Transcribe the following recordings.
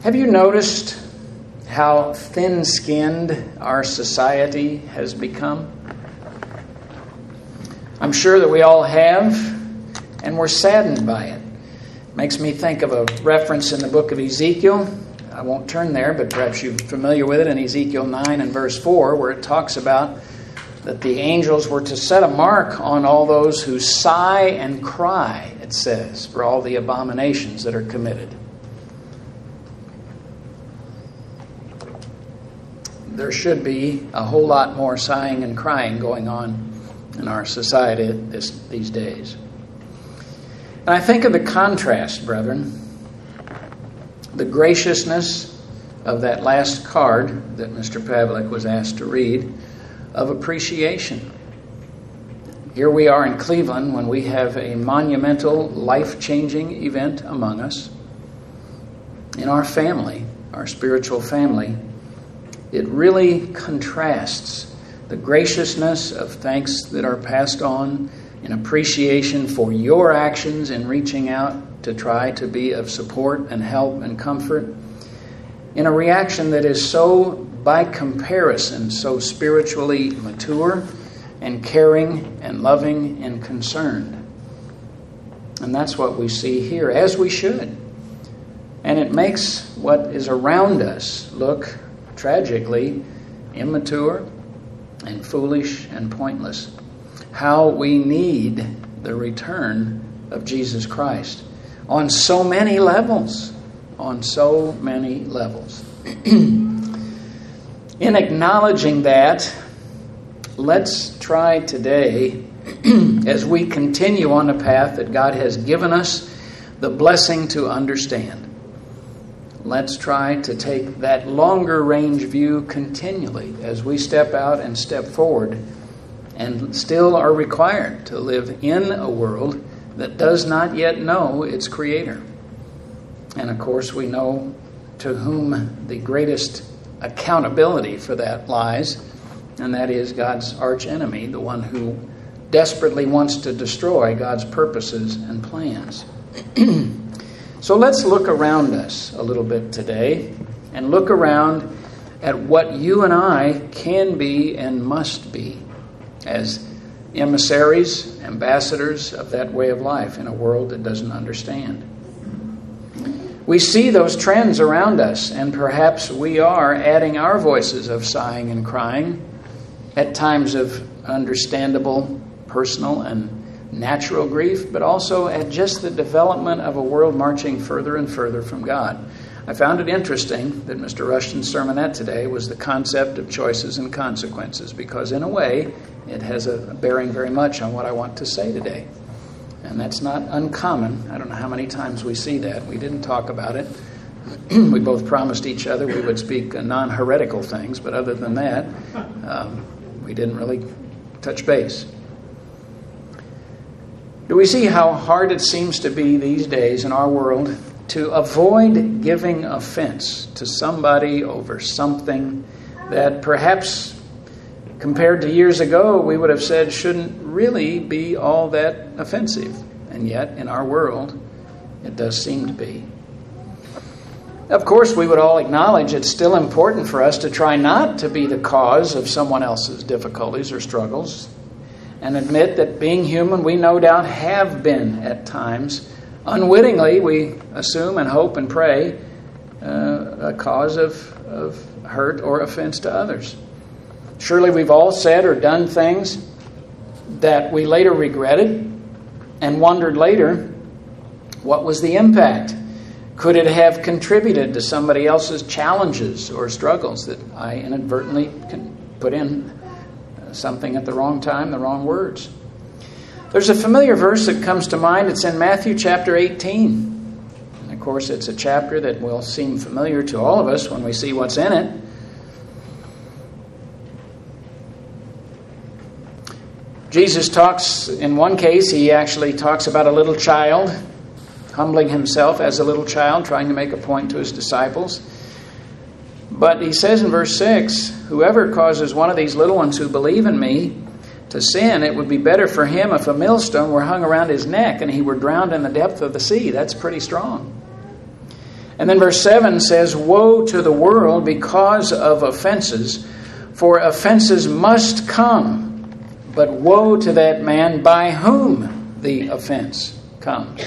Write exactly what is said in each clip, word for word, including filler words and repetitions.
Have you noticed how thin-skinned our society has become? I'm sure that we all have, and we're saddened by it. Makes me think of a reference in the book of Ezekiel. I won't turn there, but perhaps you're familiar with it in Ezekiel nine and verse four, where it talks about that the angels were to set a mark on all those who sigh and cry, it says, for all the abominations that are committed. There should be a whole lot more sighing and crying going on in our society this, these days. And I think of the contrast, brethren, the graciousness of that last card that Mister Pavlik was asked to read, of appreciation. Here we are in Cleveland when we have a monumental, life-changing event among us. In our family, our spiritual family, it really contrasts the graciousness of thanks that are passed on in appreciation for your actions in reaching out to try to be of support and help and comfort, in a reaction that is so, by comparison, so spiritually mature and caring and loving and concerned. And that's what we see here, as we should. And it makes what is around us look tragically immature and foolish and pointless. How we need the return of Jesus Christ on so many levels, on so many levels. In acknowledging that, let's try today, as we continue on the path that God has given us the blessing to understand, let's try to take that longer range view continually as we step out and step forward and still are required to live in a world that does not yet know its Creator. And of course we know to whom the greatest accountability for that lies, and that is God's archenemy, the one who desperately wants to destroy God's purposes and plans. So let's look around us a little bit today and look around at what you and I can be and must be as emissaries, ambassadors of that way of life in a world that doesn't understand. We see those trends around us, and perhaps we are adding our voices of sighing and crying at times of understandable, personal, and natural grief, but also at just the development of a world marching further and further from God. I found it interesting that Mister Rushton's sermonette today was the concept of choices and consequences, because in a way it has a bearing very much on what I want to say today. And that's not uncommon. I don't know how many times we see that. We didn't talk about it. We both promised each other we would speak non-heretical things, but other than that, um, we didn't really touch base. Do we see how hard it seems to be these days in our world to avoid giving offense to somebody over something that perhaps compared to years ago we would have said shouldn't really be all that offensive? And yet in our world it does seem to be. Of course, we would all acknowledge it's still important for us to try not to be the cause of someone else's difficulties or struggles, and admit that being human, we no doubt have been at times, unwittingly, we assume and hope and pray, uh, a cause of, of hurt or offense to others. Surely we've all said or done things that we later regretted and wondered later, what was the impact? Could it have contributed to somebody else's challenges or struggles that I inadvertently can put in something at the wrong time, the wrong words? There's a familiar verse that comes to mind. It's in Matthew chapter eighteen. And of course, it's a chapter that will seem familiar to all of us when we see what's in it. Jesus talks, in one case, he actually talks about a little child humbling himself as a little child, trying to make a point to his disciples. But he says in verse six, whoever causes one of these little ones who believe in me to sin, it would be better for him if a millstone were hung around his neck and he were drowned in the depth of the sea. That's pretty strong. And then verse seven says, woe to the world because of offenses, for offenses must come, but woe to that man by whom the offense comes.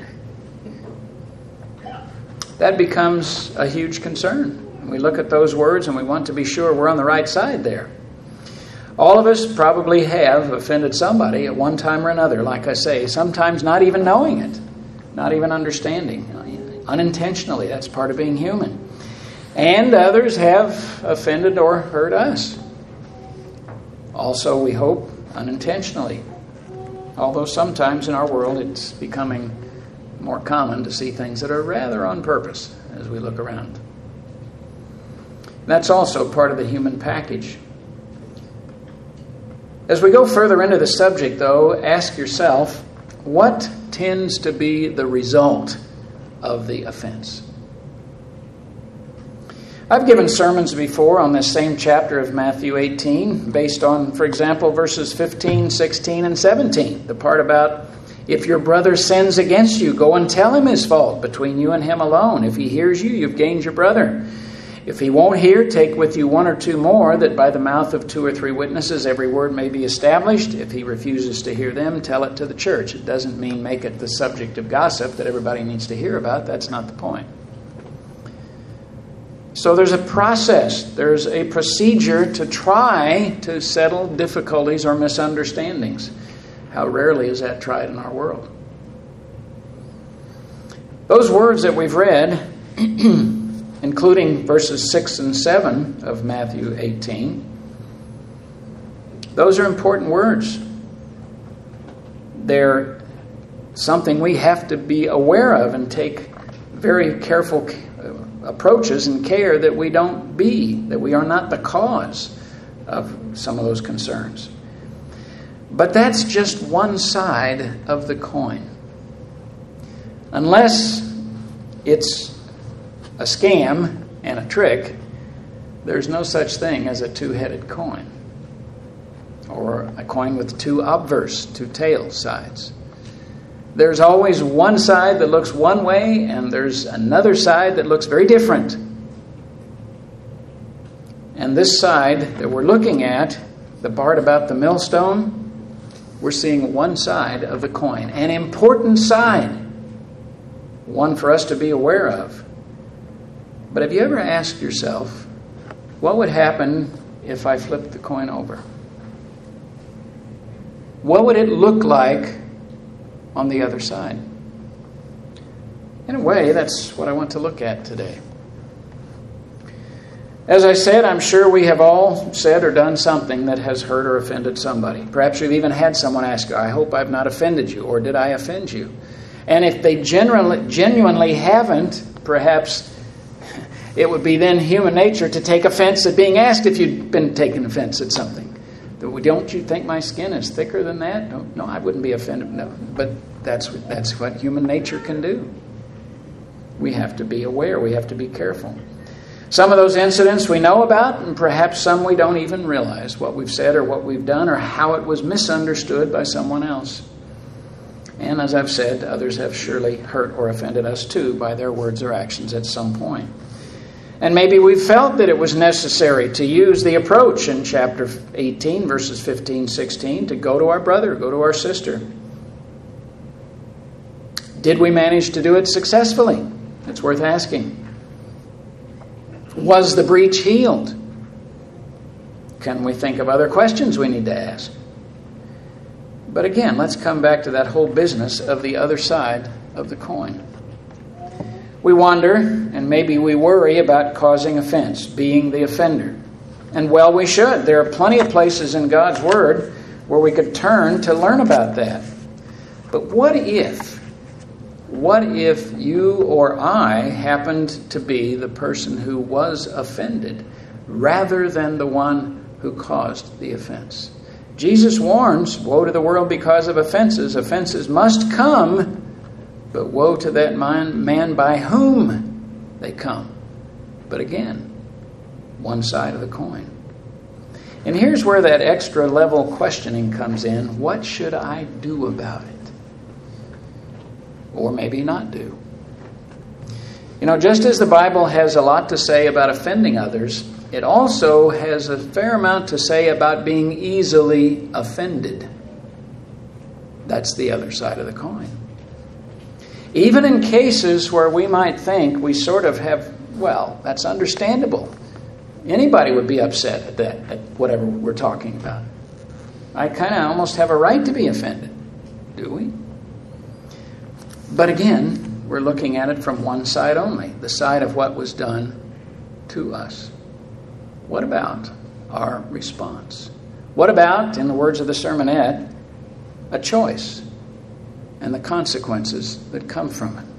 That becomes a huge concern. We look at those words and we want to be sure we're on the right side there. All of us probably have offended somebody at one time or another, like I say, sometimes not even knowing it, not even understanding. Unintentionally, that's part of being human. And others have offended or hurt us. Also, we hope, unintentionally. Although sometimes in our world it's becoming more common to see things that are rather on purpose as we look around. That's also part of the human package. As we go further into the subject, though, ask yourself, what tends to be the result of the offense? I've given sermons before on this same chapter of Matthew eighteen, based on, for example, verses fifteen, sixteen, and seventeen. The part about, if your brother sins against you, go and tell him his fault between you and him alone. If he hears you, you've gained your brother. If he won't hear, take with you one or two more, that by the mouth of two or three witnesses every word may be established. If he refuses to hear them, tell it to the church. It doesn't mean make it the subject of gossip that everybody needs to hear about. That's not the point. So there's a process. There's a procedure to try to settle difficulties or misunderstandings. How rarely is that tried in our world? Those words that we've read, including verses six and seven of Matthew eighteen, those are important words. They're something we have to be aware of and take very careful approaches and care that we don't be, that we are not the cause of some of those concerns. But that's just one side of the coin. Unless it's a scam and a trick, there's no such thing as a two-headed coin, or a coin with two obverse, two tail sides. There's always one side that looks one way, and there's another side that looks very different. And this side that we're looking at, the part about the millstone, we're seeing one side of the coin, an important side, one for us to be aware of. But have you ever asked yourself, what would happen if I flipped the coin over? What would it look like on the other side? In a way, that's what I want to look at today. As I said, I'm sure we have all said or done something that has hurt or offended somebody. Perhaps you've even had someone ask you, I hope I've not offended you, or did I offend you? And if they genuinely, genuinely haven't, perhaps it would be then human nature to take offense at being asked if you'd been taking offense at something. Don't you think my skin is thicker than that? No, no, I wouldn't be offended. No, but that's that's what human nature can do. We have to be aware. We have to be careful. Some of those incidents we know about, and perhaps some we don't even realize what we've said or what we've done or how it was misunderstood by someone else. And as I've said, others have surely hurt or offended us too by their words or actions at some point. And maybe we felt that it was necessary to use the approach in chapter eighteen, verses fifteen, sixteen, to go to our brother, go to our sister. Did we manage to do it successfully? It's worth asking. Was the breach healed? Can we think of other questions we need to ask? But again, let's come back to that whole business of the other side of the coin. We wonder, and maybe we worry about causing offense, being the offender. And well, we should. There are plenty of places in God's Word where we could turn to learn about that. But what if, what if you or I happened to be the person who was offended rather than the one who caused the offense? Jesus warns, woe to the world because of offenses. Offenses must come, but woe to that man, man by whom they come. But again, one side of the coin. And here's where that extra level questioning comes in. What should I do about it? Or maybe not do. You know, just as the Bible has a lot to say about offending others, it also has a fair amount to say about being easily offended. That's the other side of the coin. Even in cases where we might think we sort of have, well, that's understandable. Anybody would be upset at that, at whatever we're talking about. I kind of almost have a right to be offended, do we? But again, we're looking at it from one side only, the side of what was done to us. What about our response? What about, in the words of the sermonette, a choice and the consequences that come from it?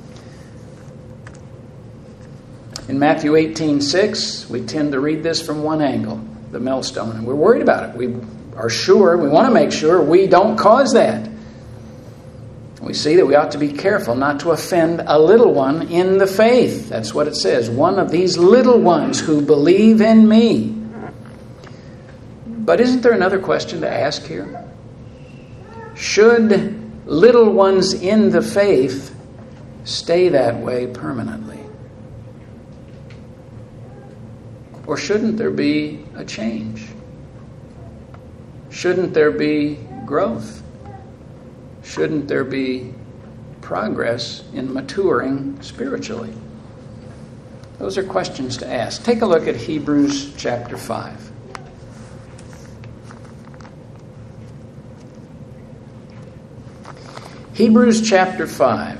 In Matthew eighteen six, we tend to read this from one angle, the millstone, and we're worried about it. We are sure, we want to make sure we don't cause that. We see that we ought to be careful not to offend a little one in the faith. That's what it says. One of these little ones who believe in me. But isn't there another question to ask here? Should little ones in the faith stay that way permanently? Or shouldn't there be a change? Shouldn't there be growth? Shouldn't there be progress in maturing spiritually? Those are questions to ask. Take a look at Hebrews chapter five. Hebrews chapter five.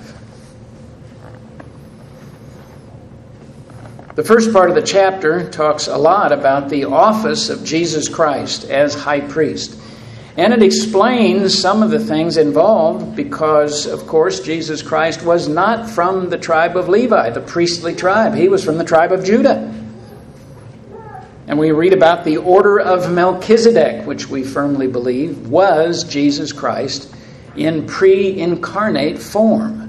The first part of the chapter talks a lot about the office of Jesus Christ as high priest. And it explains some of the things involved because, of course, Jesus Christ was not from the tribe of Levi, the priestly tribe. He was from the tribe of Judah. And we read about the order of Melchizedek, which we firmly believe was Jesus Christ in pre-incarnate form.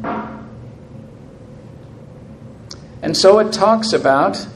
And so it talks about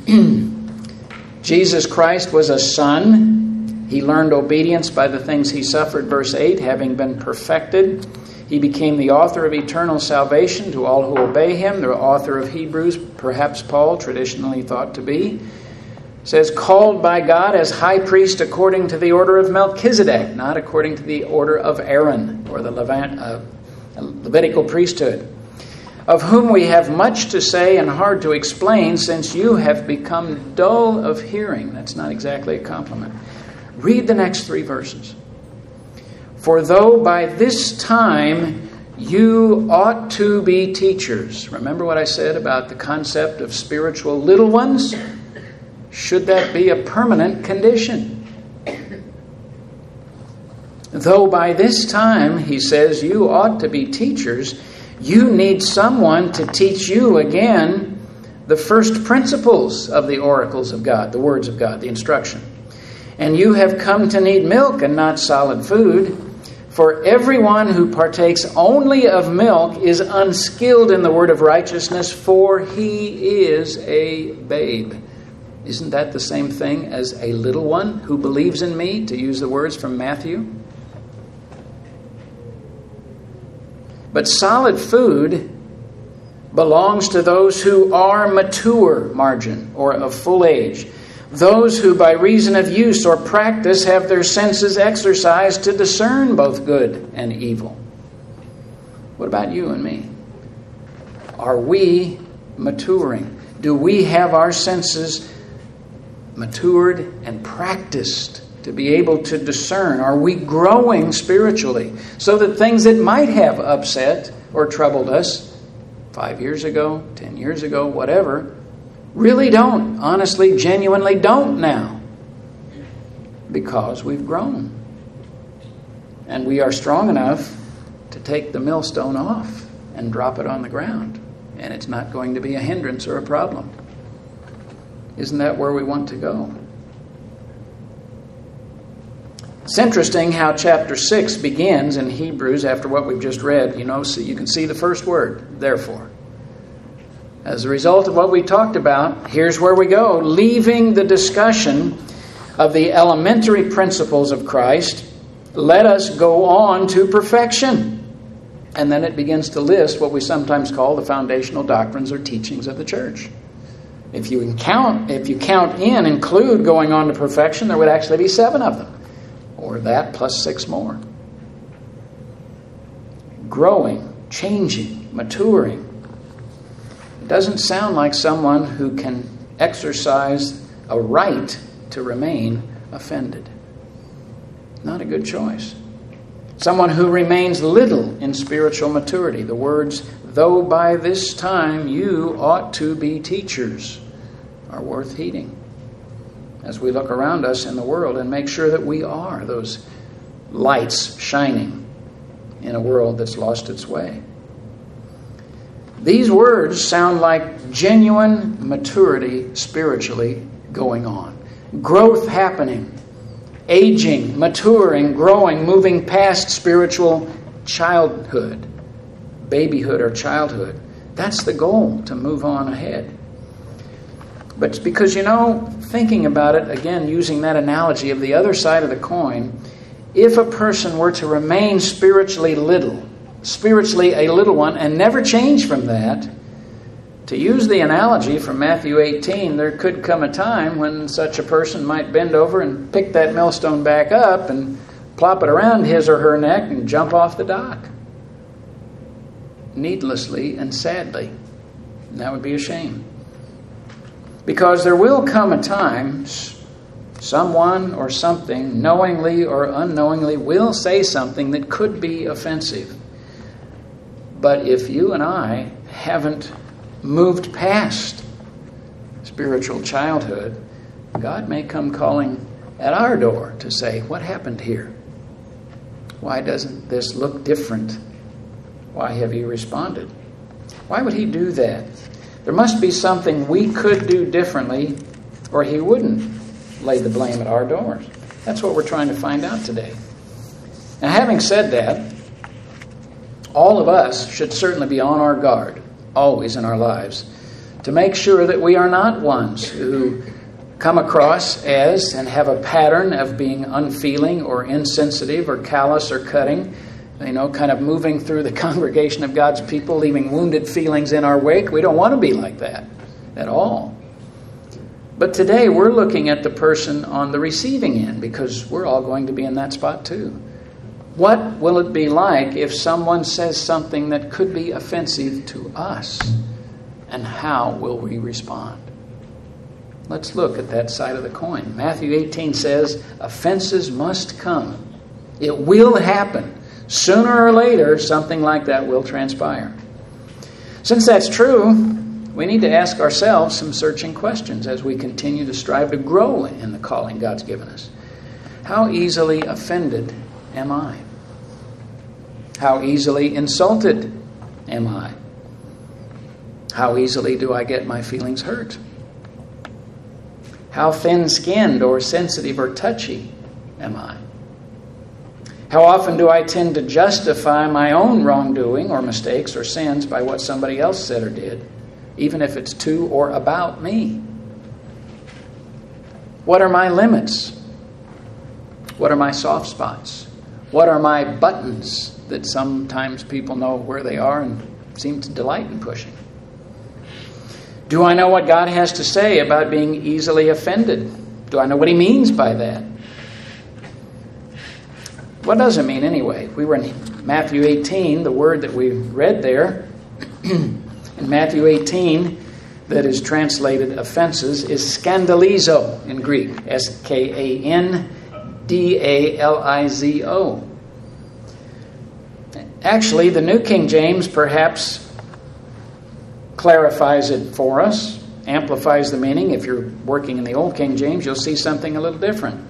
Jesus Christ was a son. He learned obedience by the things he suffered, verse eight, having been perfected. He became the author of eternal salvation to all who obey him. The author of Hebrews, perhaps Paul, traditionally thought to be, says, called by God as high priest according to the order of Melchizedek, not according to the order of Aaron or the Levant, uh, Levitical priesthood, of whom we have much to say and hard to explain, since you have become dull of hearing. That's not exactly a compliment. Read the next three verses. For though by this time you ought to be teachers. Remember what I said about the concept of spiritual little ones? Should that be a permanent condition? Though by this time, he says, you ought to be teachers, you need someone to teach you again the first principles of the oracles of God, the words of God, the instruction. And you have come to need milk and not solid food. For everyone who partakes only of milk is unskilled in the word of righteousness, for he is a babe. Isn't that the same thing as a little one who believes in me, to use the words from Matthew? But solid food belongs to those who are mature, margin, or of full age. Those who by reason of use or practice have their senses exercised to discern both good and evil. What about you and me? Are we maturing? Do we have our senses matured and practiced to be able to discern? Are we growing spiritually so that things that might have upset or troubled us five years ago, ten years ago, whatever, really don't, honestly, genuinely don't now, because we've grown. And we are strong enough to take the millstone off and drop it on the ground. And it's not going to be a hindrance or a problem. Isn't that where we want to go? It's interesting how chapter six begins in Hebrews after what we've just read. You know, so you can see the first word, therefore. As a result of what we talked about, here's where we go. Leaving the discussion of the elementary principles of Christ, let us go on to perfection. And then it begins to list what we sometimes call the foundational doctrines or teachings of the church. If you count, if you count in, include going on to perfection, there would actually be seven of them. Or that plus six more. Growing, changing, maturing. It doesn't sound like someone who can exercise a right to remain offended. Not a good choice. Someone who remains little in spiritual maturity. The words, though by this time you ought to be teachers, are worth heeding as we look around us in the world and make sure that we are those lights shining in a world that's lost its way. These words sound like genuine maturity spiritually going on. Growth happening. Aging, maturing, growing, moving past spiritual childhood, babyhood or childhood. That's the goal, to move on ahead. But it's because, you know, thinking about it, again, using that analogy of the other side of the coin, if a person were to remain spiritually little, spiritually a little one, and never change from that, to use the analogy from Matthew eighteen, there could come a time when such a person might bend over and pick that millstone back up and plop it around his or her neck and jump off the dock. Needlessly and sadly. And that would be a shame. Because there will come a time someone or something, knowingly or unknowingly, will say something that could be offensive. But if you and I haven't moved past spiritual childhood, God may come calling at our door to say, what happened here? Why doesn't this look different? Why have you responded? Why would he do that? There must be something we could do differently, or he wouldn't lay the blame at our doors. That's what we're trying to find out today. Now, having said that, all of us should certainly be on our guard, always in our lives, to make sure that we are not ones who come across as and have a pattern of being unfeeling or insensitive or callous or cutting, you know, kind of moving through the congregation of God's people, leaving wounded feelings in our wake. We don't want to be like that at all. But today we're looking at the person on the receiving end, because we're all going to be in that spot too. What will it be like if someone says something that could be offensive to us? And how will we respond? Let's look at that side of the coin. Matthew eighteen says, offenses must come. It will happen. Sooner or later, something like that will transpire. Since that's true, we need to ask ourselves some searching questions as we continue to strive to grow in the calling God's given us. How easily offended am I? How easily insulted am I? How easily do I get my feelings hurt? How thin-skinned or sensitive or touchy am I? How often do I tend to justify my own wrongdoing or mistakes or sins by what somebody else said or did, even if it's to or about me? What are my limits? What are my soft spots? What are my buttons that sometimes people know where they are and seem to delight in pushing? Do I know what God has to say about being easily offended? Do I know what he means by that? What does it mean anyway? We were in Matthew eighteen, the word that we read there. In Matthew eighteen, that is translated offenses, is scandalizo in Greek. S K A N D A L I Z O. Actually, the New King James perhaps clarifies it for us, amplifies the meaning. If you're working in the Old King James, you'll see something a little different.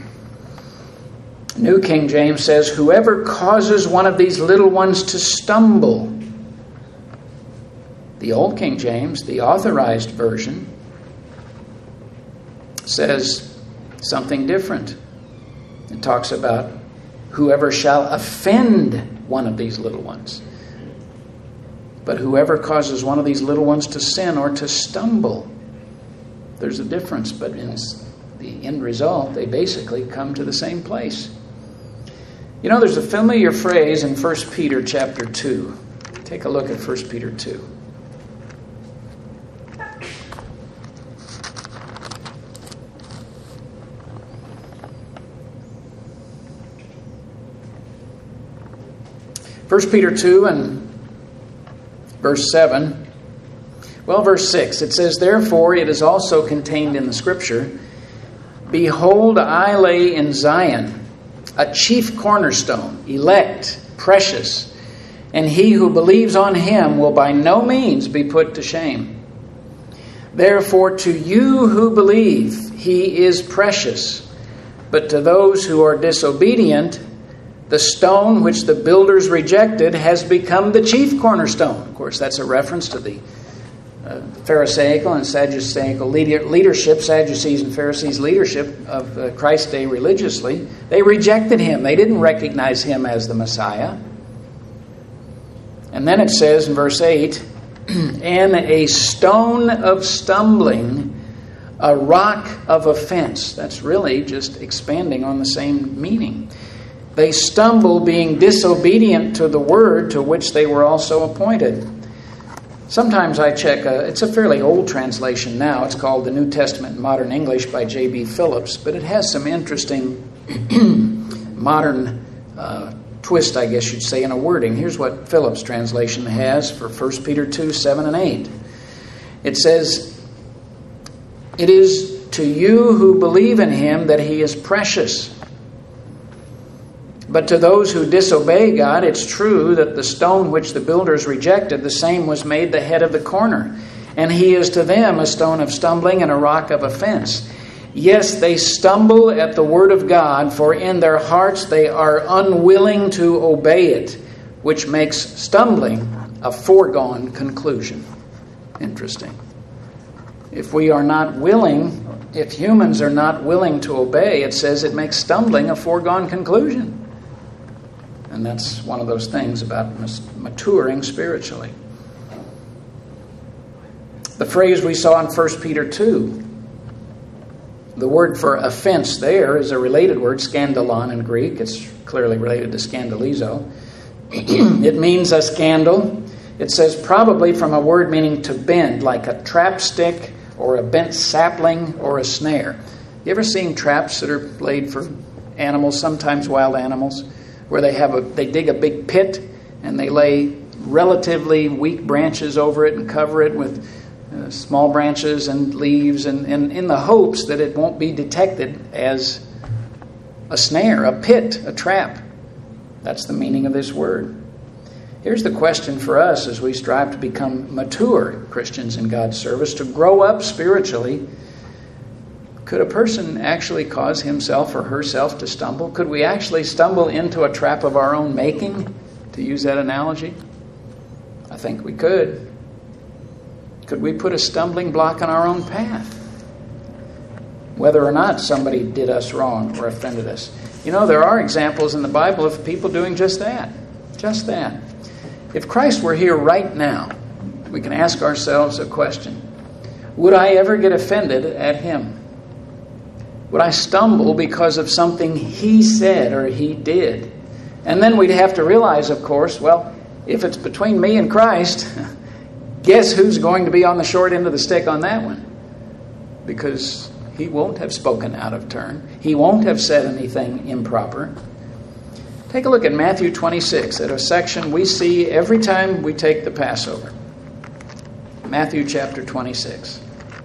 New King James says, whoever causes one of these little ones to stumble. The Old King James, the authorized version, says something different. It talks about whoever shall offend one of these little ones. But whoever causes one of these little ones to sin or to stumble. There's a difference, but in the end result, they basically come to the same place. You know, there's a familiar phrase in First Peter chapter two. Take a look at First Peter two. First Peter two and verse seven. Well, verse six, it says, "Therefore it is also contained in the Scripture, Behold, I lay in Zion a chief cornerstone, elect, precious, and he who believes on him will by no means be put to shame. Therefore to you who believe, he is precious, but to those who are disobedient, the stone which the builders rejected has become the chief cornerstone." Of course, that's a reference to the uh, Pharisaical and Sadduceical leader, leadership, Sadducees and Pharisees' leadership of uh, Christ's day religiously. They rejected him. They didn't recognize him as the Messiah. And then it says in verse eight, "And a stone of stumbling, a rock of offense." That's really just expanding on the same meaning. They stumble, being disobedient to the word to which they were also appointed. Sometimes I check, a, it's a fairly old translation now. It's called the New Testament in Modern English by J B Phillips, but it has some interesting modern uh, twist, I guess you'd say, in a wording. Here's what Phillips' translation has for First Peter two, seven and eight. It says, "It is to you who believe in him that he is precious. But to those who disobey God, it's true that the stone which the builders rejected, the same was made the head of the corner. And he is to them a stone of stumbling and a rock of offense. Yes, they stumble at the word of God, for in their hearts they are unwilling to obey it, which makes stumbling a foregone conclusion." Interesting. If we are not willing, if humans are not willing to obey, it says it makes stumbling a foregone conclusion. And that's one of those things about maturing spiritually. The phrase we saw in First Peter two, the word for offense there is a related word, scandalon in Greek. It's clearly related to scandalizo. It means a scandal. It says probably from a word meaning to bend, like a trap stick or a bent sapling or a snare. You ever seen traps that are laid for animals, sometimes wild animals, where they have a they dig a big pit and they lay relatively weak branches over it and cover it with uh, small branches and leaves, and, and in the hopes that it won't be detected as a snare, a pit, a trap. That's the meaning of this word. Here's the question for us as we strive to become mature Christians in God's service, to grow up spiritually. Could a person actually cause himself or herself to stumble? Could we actually stumble into a trap of our own making, to use that analogy? I think we could. Could we put a stumbling block on our own path, whether or not somebody did us wrong or offended us? You know, there are examples in the Bible of people doing just that. Just that. If Christ were here right now, we can ask ourselves a question. Would I ever get offended at him? Would I stumble because of something he said or he did? And then we'd have to realize, of course, well, if it's between me and Christ, guess who's going to be on the short end of the stick on that one? Because he won't have spoken out of turn. He won't have said anything improper. Take a look at Matthew twenty-six, at a section we see every time we take the Passover. Matthew chapter twenty-six.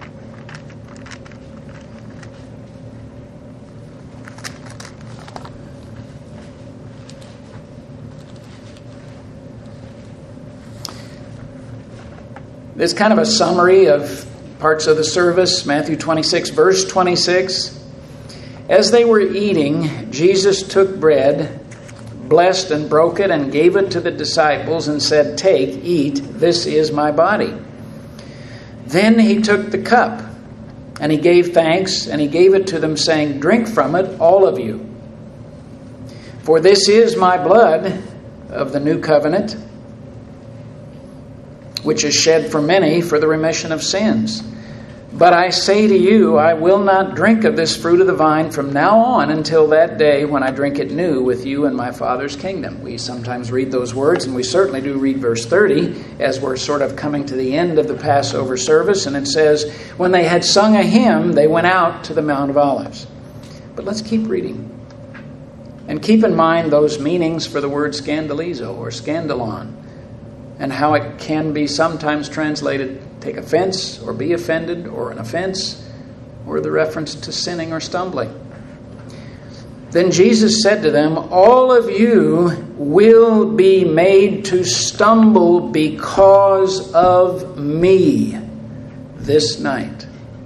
This is kind of a summary of parts of the service. Matthew twenty-six, verse twenty-six. As they were eating, Jesus took bread, blessed and broke it, and gave it to the disciples and said, "Take, eat, this is my body." Then he took the cup, and he gave thanks, and he gave it to them, saying, "Drink from it, all of you. For this is my blood of the new covenant, which is shed for many for the remission of sins. But I say to you, I will not drink of this fruit of the vine from now on until that day when I drink it new with you in my Father's kingdom. We sometimes read those words, and we certainly do read verse thirty as we're sort of coming to the end of the Passover service. And it says, when they had sung a hymn, they went out to the Mount of Olives. But let's keep reading. And keep in mind those meanings for the word scandalizo or scandalon, and how it can be sometimes translated take offense or be offended or an offense, or the reference to sinning or stumbling. Then Jesus said to them, all of you will be made to stumble because of me this night.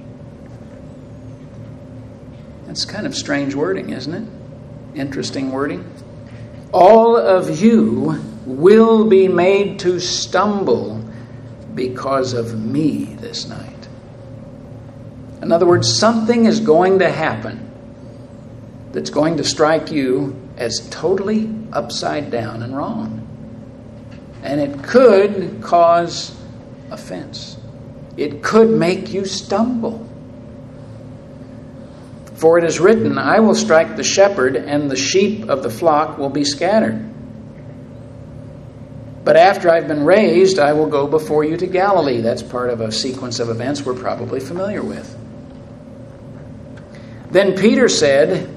That's kind of strange wording, isn't it? Interesting wording. All of you will be made to stumble because of me this night. In other words, something is going to happen that's going to strike you as totally upside down and wrong. And it could cause offense. It could make you stumble. For it is written, I will strike the shepherd, and the sheep of the flock will be scattered. But after I've been raised, I will go before you to Galilee. That's part of a sequence of events we're probably familiar with. Then Peter said,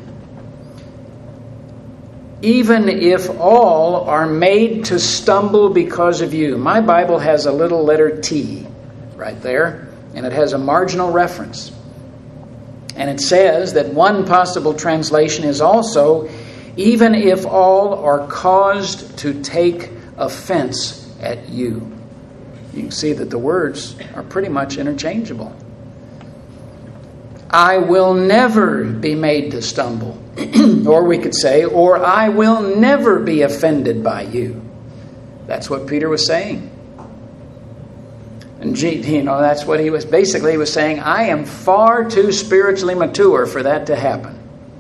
even if all are made to stumble because of you. My Bible has a little letter T right there, and it has a marginal reference. And it says that one possible translation is also, even if all are caused to take offense at you. You can see that the words are pretty much interchangeable. I will never be made to stumble. Or we could say, or I will never be offended by you. That's what Peter was saying. And you know, that's what he was basically he was saying, I am far too spiritually mature for that to happen.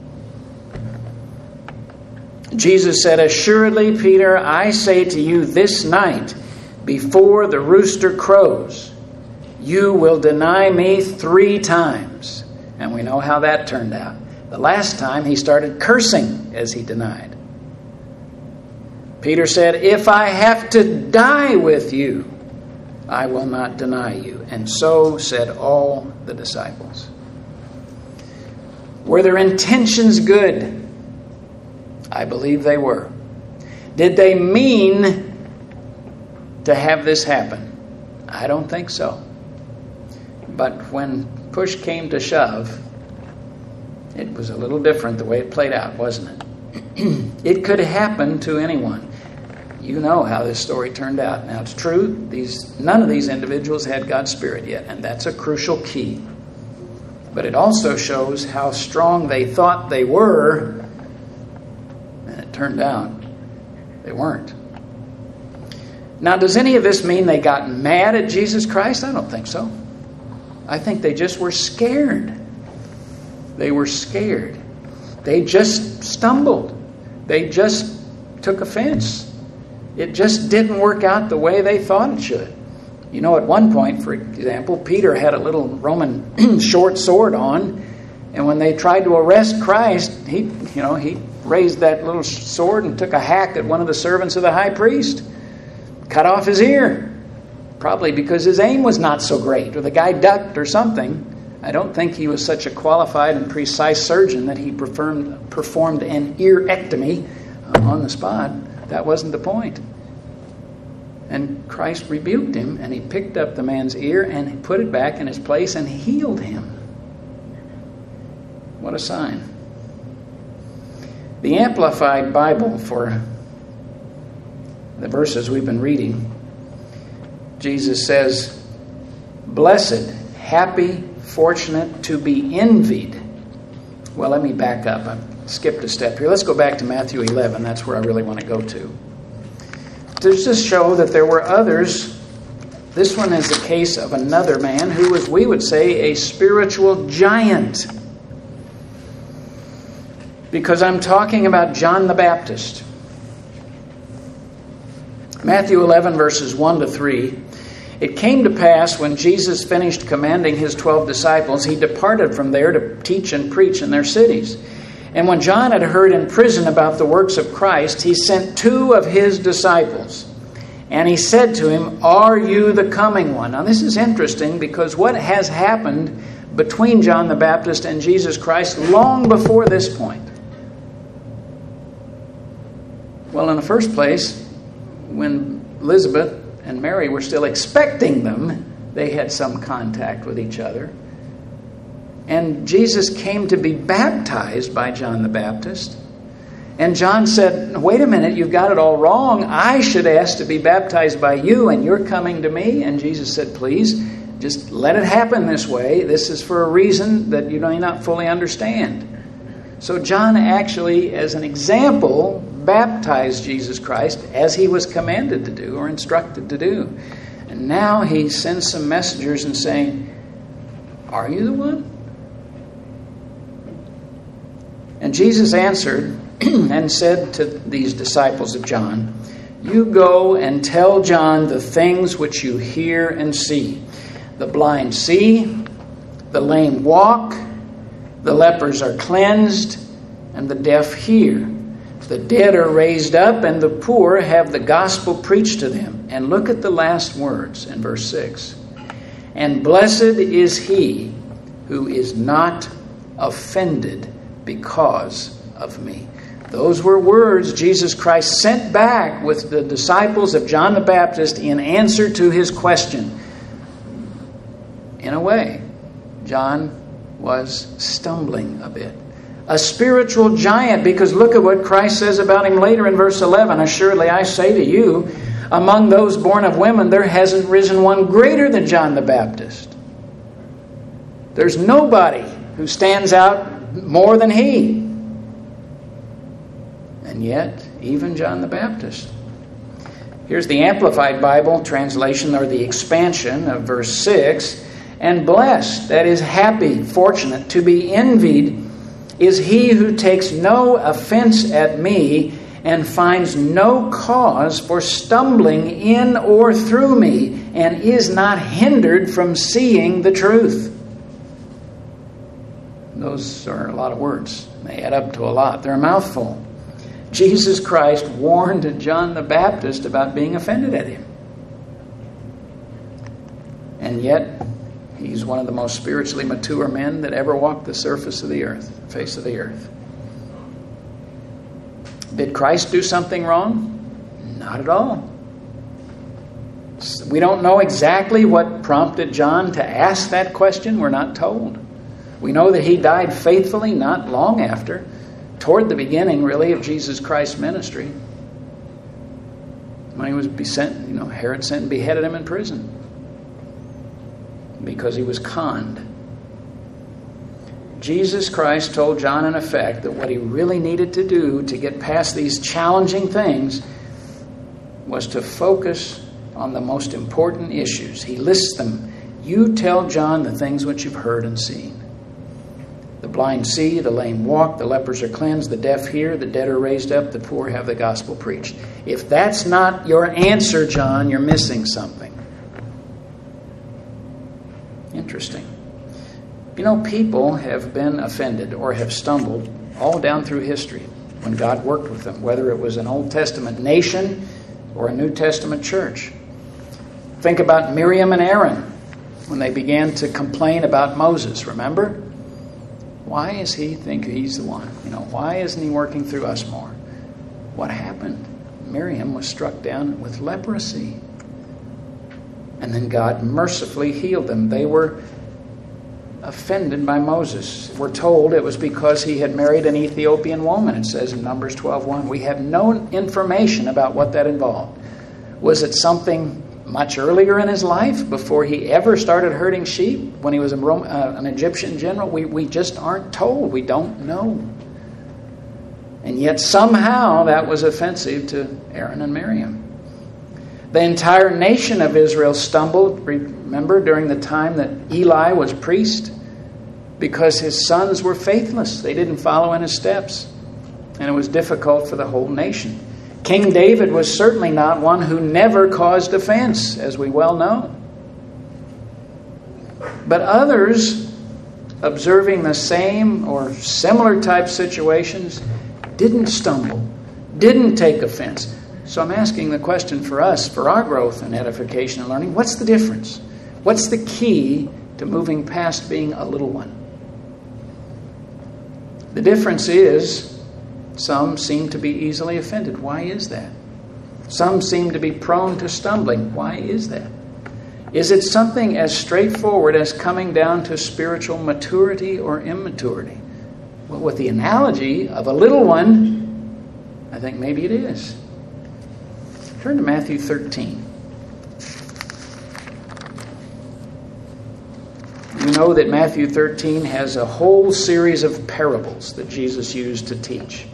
Jesus said, assuredly, Peter, I say to you this night, before the rooster crows, you will deny me three times. And we know how that turned out. The last time he started cursing as he denied. Peter said, if I have to die with you, I will not deny you. And so said all the disciples. Were their intentions good? I believe they were. Did they mean to have this happen? I don't think so. But when push came to shove, it was a little different the way it played out, wasn't it? It could happen to anyone. You know how this story turned out. Now, it's true, these none of these individuals had God's Spirit yet, and that's a crucial key. But it also shows how strong they thought they were, and it turned out they weren't. Now, does any of this mean they got mad at Jesus Christ? I don't think so. I think they just were scared. They were scared. They just stumbled. They just took offense. It just didn't work out the way they thought it should. You know, at one point, for example, Peter had a little Roman short sword on, and when they tried to arrest Christ, he, you know, he raised that little sword and took a hack at one of the servants of the high priest, cut off his ear, probably because his aim was not so great, or the guy ducked or something. I don't think he was such a qualified and precise surgeon that he performed, performed an earectomy on the spot. That wasn't the point. And Christ rebuked him, and he picked up the man's ear and he put it back in its place and healed him. What a sign. The Amplified Bible, for the verses we've been reading, Jesus says, blessed, happy, fortunate, to be envied. Well, let me back up. I skipped a step here. Let's go back to Matthew eleven. That's where I really want to go to. To just show that there were others. This one is the case of another man who was, we would say, a spiritual giant. Because I'm talking about John the Baptist. Matthew eleven, verses one to three. It came to pass when Jesus finished commanding his twelve disciples, he departed from there to teach and preach in their cities. And when John had heard in prison about the works of Christ, he sent two of his disciples. And he said to him, "Are you the coming one?" Now this is interesting because what has happened between John the Baptist and Jesus Christ long before this point? Well, in the first place, when Elizabeth and Mary were still expecting them, they had some contact with each other. And Jesus came to be baptized by John the Baptist. And John said, "Wait a minute, you've got it all wrong. I should ask to be baptized by you, and you're coming to me." And Jesus said, "Please, just let it happen this way. This is for a reason that you may not fully understand." So John actually, as an example, baptized Jesus Christ as he was commanded to do or instructed to do. And now he sends some messengers and saying, "Are you the one?" And Jesus answered and said to these disciples of John, "You go and tell John the things which you hear and see. The blind see, the lame walk, the lepers are cleansed, and the deaf hear. The dead are raised up, and the poor have the gospel preached to them." And look at the last words in verse six. "And blessed is he who is not offended because of me." Those were words Jesus Christ sent back with the disciples of John the Baptist in answer to his question. In a way, John was stumbling a bit. A spiritual giant, because look at what Christ says about him later in verse eleven. "Assuredly I say to you, among those born of women, there hasn't risen one greater than John the Baptist." There's nobody who stands out more than he. And yet, even John the Baptist. Here's the Amplified Bible translation, or the expansion of verse six. "And blessed," that is happy, fortunate, to be envied, "is he who takes no offense at me and finds no cause for stumbling in or through me, and is not hindered from seeing the truth." Those are a lot of words. They add up to a lot. They're a mouthful. Jesus Christ warned John the Baptist about being offended at him. And yet, he's one of the most spiritually mature men that ever walked the surface of the earth, face of the earth. Did Christ do something wrong? Not at all. We don't know exactly what prompted John to ask that question. We're not told. We know that he died faithfully not long after, toward the beginning, really, of Jesus Christ's ministry. When he was sent, you know, Herod sent and beheaded him in prison because he was conned. Jesus Christ told John, in effect, that what he really needed to do to get past these challenging things was to focus on the most important issues. He lists them. "You tell John the things which you've heard and seen. The blind see, the lame walk, the lepers are cleansed, the deaf hear, the dead are raised up, the poor have the gospel preached." If that's not your answer, John, you're missing something. Interesting. You know, people have been offended or have stumbled all down through history when God worked with them, whether it was an Old Testament nation or a New Testament church. Think about Miriam and Aaron when they began to complain about Moses, remember? Why does he think he's the one? You know, why isn't he working through us more? What happened? Miriam was struck down with leprosy. And then God mercifully healed them. They were offended by Moses. We're told it was because he had married an Ethiopian woman. It says in Numbers twelve one. We have no information about what that involved. Was it something much earlier in his life, before he ever started herding sheep, when he was a Roman, uh, an Egyptian general? We, we just aren't told. We don't know. And yet somehow that was offensive to Aaron and Miriam. The entire nation of Israel stumbled, remember, during the time that Eli was priest, because his sons were faithless. They didn't follow in his steps. And it was difficult for the whole nation. King David was certainly not one who never caused offense, as we well know. But others, observing the same or similar type situations, didn't stumble, didn't take offense. So I'm asking the question for us, for our growth and edification and learning, what's the difference? What's the key to moving past being a little one? The difference is some seem to be easily offended. Why is that? Some seem to be prone to stumbling. Why is that? Is it something as straightforward as coming down to spiritual maturity or immaturity? Well, with the analogy of a little one, I think maybe it is. Turn to Matthew thirteen. You know that Matthew thirteen has a whole series of parables that Jesus used to teach.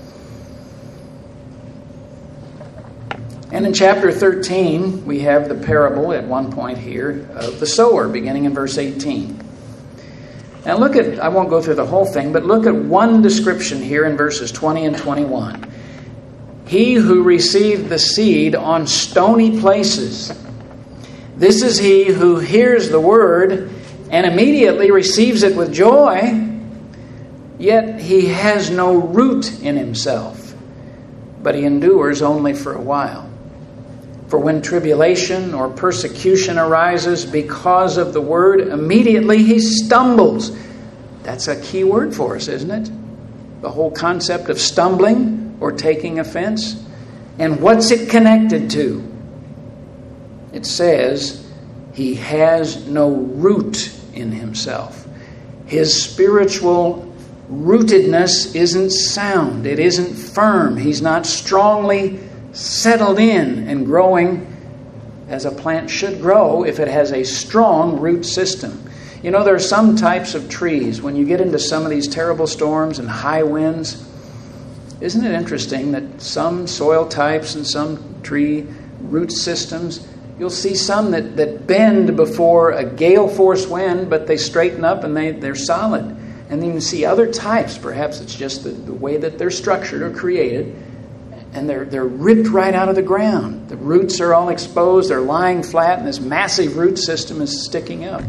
And in chapter thirteen, we have the parable at one point here of the sower, beginning in verse eighteen. Now look at, I won't go through the whole thing, but look at one description here in verses twenty and twenty-one. He who received the seed on stony places. This is he who hears the word and immediately receives it with joy, yet he has no root in himself, but he endures only for a while. For when tribulation or persecution arises because of the word, immediately he stumbles. That's a key word for us, isn't it? The whole concept of stumbling or taking offense. And what's it connected to? It says he has no root in himself. His spiritual rootedness isn't sound. It isn't firm. He's not strongly settled in and growing as a plant should grow if it has a strong root system. You know, there are some types of trees, when you get into some of these terrible storms and high winds, isn't it interesting that some soil types and some tree root systems, you'll see some that, that bend before a gale force wind, but they straighten up and they, they're solid. And then you see other types, perhaps it's just the, the way that they're structured or created, and they're, they're ripped right out of the ground. The roots are all exposed, they're lying flat, and this massive root system is sticking up.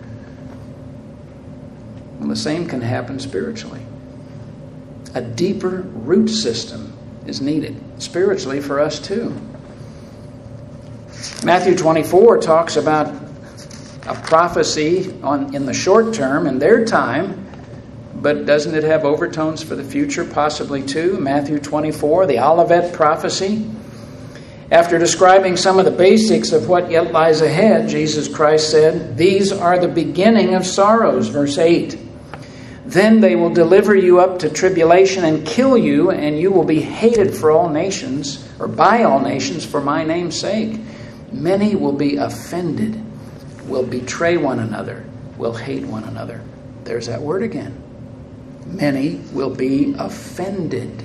Well, the same can happen spiritually. A deeper root system is needed spiritually for us too. Matthew twenty-four talks about a prophecy on in the short term in their time, but doesn't it have overtones for the future possibly too? Matthew twenty-four, the Olivet prophecy. After describing some of the basics of what yet lies ahead, Jesus Christ said, "These are the beginning of sorrows," verse eight. "Then they will deliver you up to tribulation and kill you, and you will be hated for all nations, or by all nations, for my name's sake. Many will be offended, will betray one another, will hate one another." There's that word again. Many will be offended.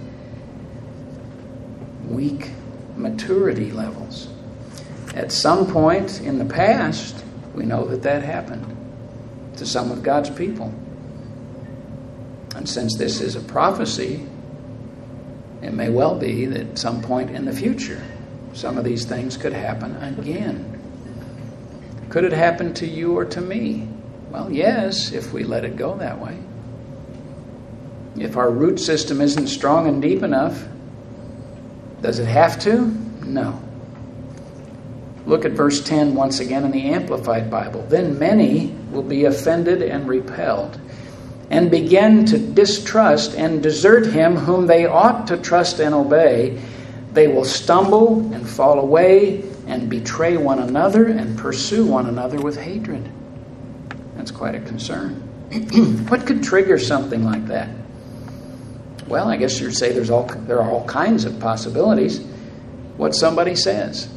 Weak maturity levels. At some point in the past, we know that that happened to some of God's people. And since this is a prophecy, it may well be that at some point in the future, some of these things could happen again. Could it happen to you or to me? Well, yes, if we let it go that way. If our root system isn't strong and deep enough, does it have to? No. Look at verse ten once again in the Amplified Bible. "Then many will be offended and repelled, and begin to distrust and desert him whom they ought to trust and obey. They will stumble and fall away and betray one another and pursue one another with hatred." That's quite a concern. What could trigger something like that? Well, I guess you'd say there's all there are all kinds of possibilities. What somebody says.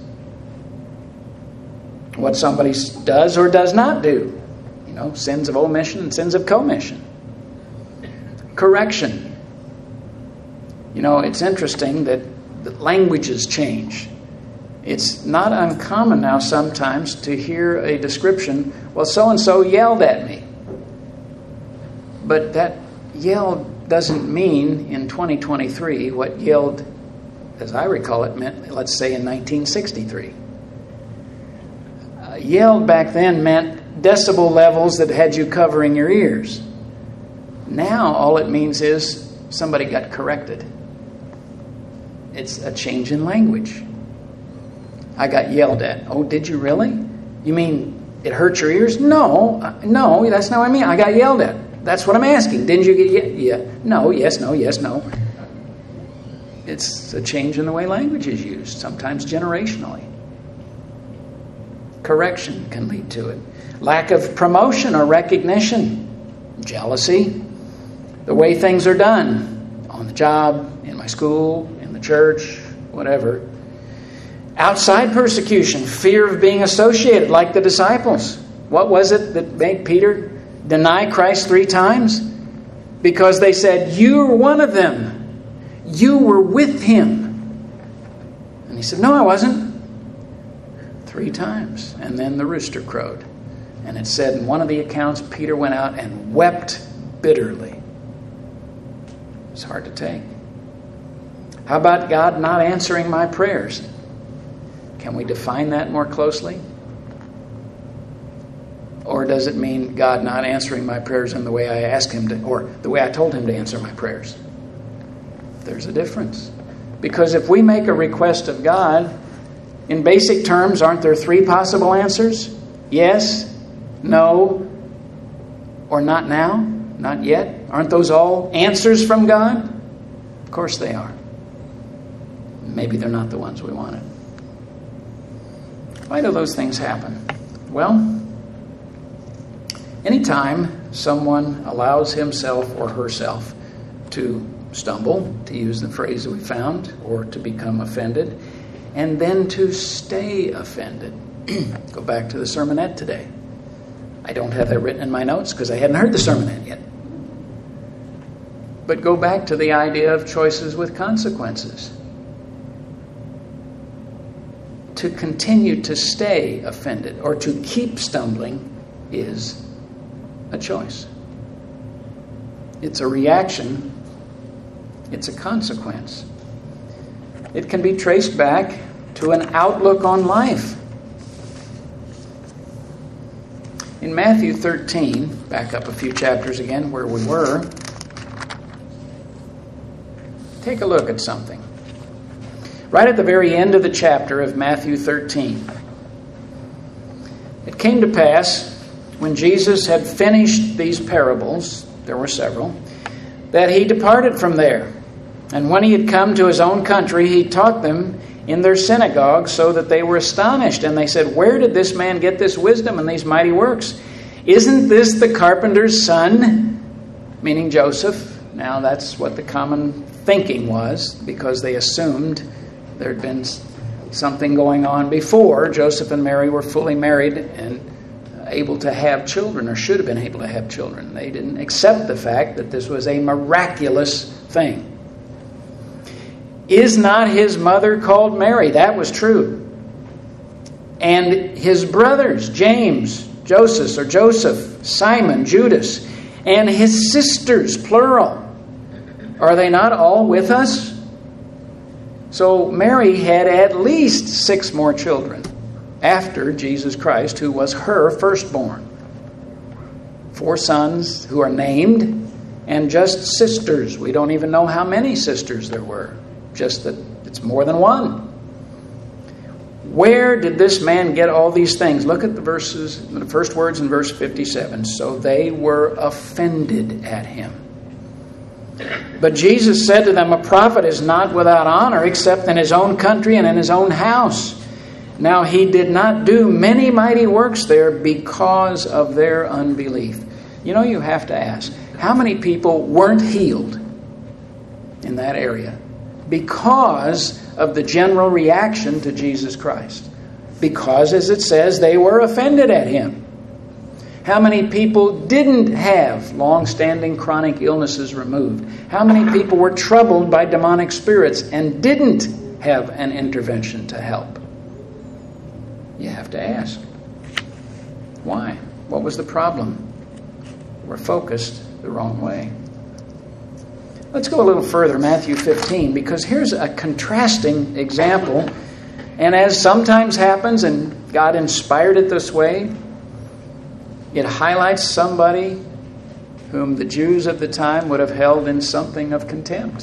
What somebody does or does not do. You know, sins of omission and sins of commission. Correction. You know, it's interesting that the languages change. It's not uncommon now sometimes to hear a description, well, so-and-so yelled at me. But that yell doesn't mean in twenty twenty-three what yelled, as I recall it, meant, let's say, in nineteen sixty-three. Uh, yelled back then meant decibel levels that had you covering your ears. Now all it means is somebody got corrected. It's a change in language. I got yelled at. Oh, did you really? You mean it hurt your ears? No, no, that's not what I mean. I got yelled at. That's what I'm asking. Didn't you get yelled? Yeah. No, yes, no, yes, no. It's a change in the way language is used, sometimes generationally. Correction can lead to it. Lack of promotion or recognition. Jealousy. The way things are done. On the job, in my school, in the church, whatever. Outside persecution, fear of being associated like the disciples. What was it that made Peter deny Christ three times? Because they said, you were one of them. You were with him. And he said, no, I wasn't. Three times. And then the rooster crowed. And it said in one of the accounts, Peter went out and wept bitterly. It's hard to take. How about God not answering my prayers? Can we define that more closely? Or does it mean God not answering my prayers in the way I asked him to, or the way I told him to answer my prayers? There's a difference. Because if we make a request of God, in basic terms, aren't there three possible answers? Yes, no, or not now, not yet. Aren't those all answers from God? Of course they are. Maybe they're not the ones we wanted. Why do those things happen? Well, anytime someone allows himself or herself to stumble, to use the phrase that we found, or to become offended, and then to stay offended. Go back to the sermonette today. I don't have that written in my notes because I hadn't heard the sermonette yet. But go back to the idea of choices with consequences. To continue to stay offended or to keep stumbling is a choice. It's a reaction. It's a consequence. It can be traced back to an outlook on life. In Matthew thirteen, back up a few chapters again where we were, take a look at something. Right at the very end of the chapter of Matthew thirteen. It came to pass, when Jesus had finished these parables, there were several, that he departed from there. And when he had come to his own country, he taught them in their synagogue, so that they were astonished. And they said, where did this man get this wisdom and these mighty works? Isn't this the carpenter's son? Meaning Joseph. Now that's what the common thinking was, because they assumed there had been something going on before. Joseph and Mary were fully married and able to have children, or should have been able to have children. They didn't accept the fact that this was a miraculous thing. Is not his mother called Mary? That was true. And his brothers, James, Joseph, or Joseph, Simon, Judas, and his sisters, plural. Are they not all with us? So Mary had at least six more children after Jesus Christ, who was her firstborn. Four sons who are named, and just sisters. We don't even know how many sisters there were. Just that it's more than one. Where did this man get all these things? Look at the verses, the first words in verse fifty-seven. So they were offended at him. But Jesus said to them, a prophet is not without honor except in his own country and in his own house. Now he did not do many mighty works there because of their unbelief. You know, you have to ask, how many people weren't healed in that area because of the general reaction to Jesus Christ? Because, as it says, they were offended at him. How many people didn't have long-standing chronic illnesses removed? How many people were troubled by demonic spirits and didn't have an intervention to help? You have to ask. Why? What was the problem? We're focused the wrong way. Let's go a little further, Matthew fifteen, because here's a contrasting example. And as sometimes happens, and God inspired it this way, It highlights somebody whom the Jews of the time would have held in something of contempt.